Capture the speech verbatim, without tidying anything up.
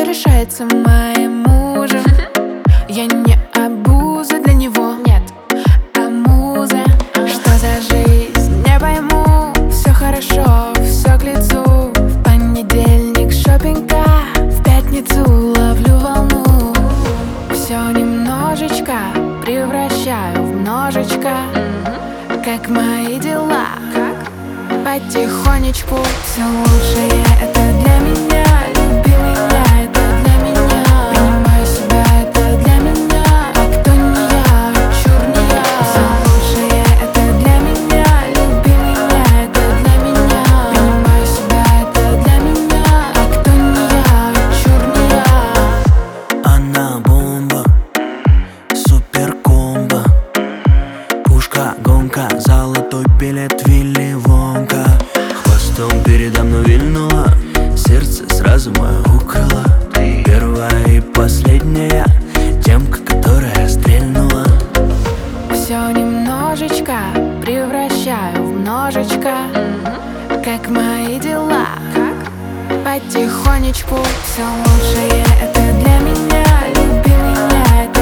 решается моим мужем. Я не обуза для него, нет, а муза. Что за жизнь, не пойму. Все хорошо, все к лицу. В понедельник шопинга, в пятницу ловлю волну. Все немножечко превращаю в множечко. Как мои дела? Потихонечку все лучшее это для меня. Люби меня, это для меня. Принимаю себя, это для меня. А кто не я, чур не я. Все лучшее это для меня. Люби меня, это для меня. Принимаю себя, это для меня. А кто не я, чур не я. Она бомба, супер комбо. Пушка, гонка, золотой билет Вилли Вонка. Хвостом передо мной вильнула, сердце сразу мое укрыло. Ты первая и последняя темка, которая стрельнула. Все немножечко превращаю в множечко. Как мои дела? Потихонечку все лучшее это для меня. Люби меня, это